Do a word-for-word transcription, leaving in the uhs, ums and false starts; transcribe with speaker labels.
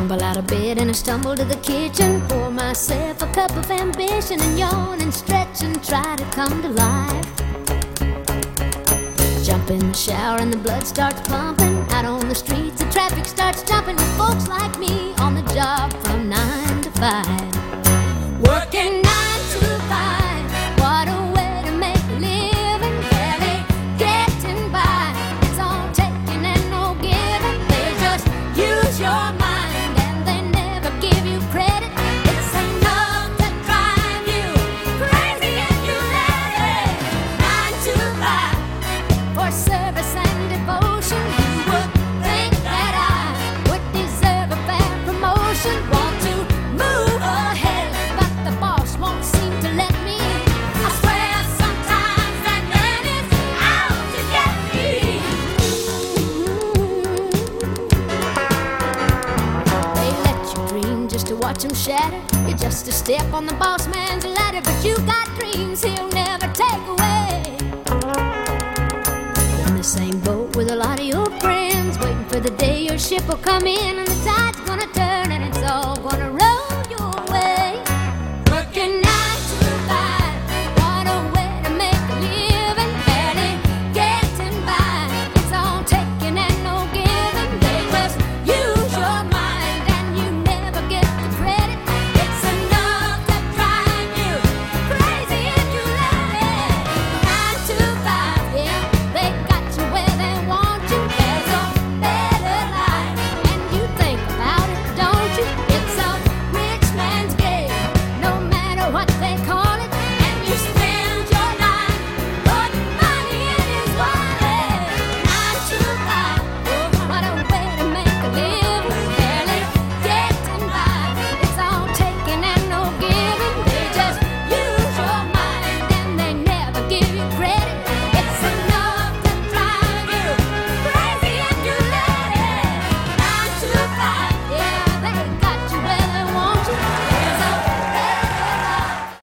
Speaker 1: Tumble out of bed and I stumble to the kitchen, pour myself a cup of ambition and yawn and stretch and try to come to life. Jump in the shower and the blood starts pumping. Out on the streets the traffic starts jumping with folks like me on the job from nine to five. Working nine to five, what a way to make a living. Barely getting by, it's all taking and no giving. They just use your mind and they never give you credit. It's enough to drive you crazy if you let it. Nine to five, for service and devotion. You would think that I would deserve a fair promotion. Want to move ahead, but the boss won't seem to let me. I swear sometimes that man is out to get me. They let you dream just to watch them shatter. You're just a step on the boss man's ladder, but you got dreams he'll never take away. In the same boat with a lot of your friends, waiting for the day your ship will come in and the tide's gonna turn.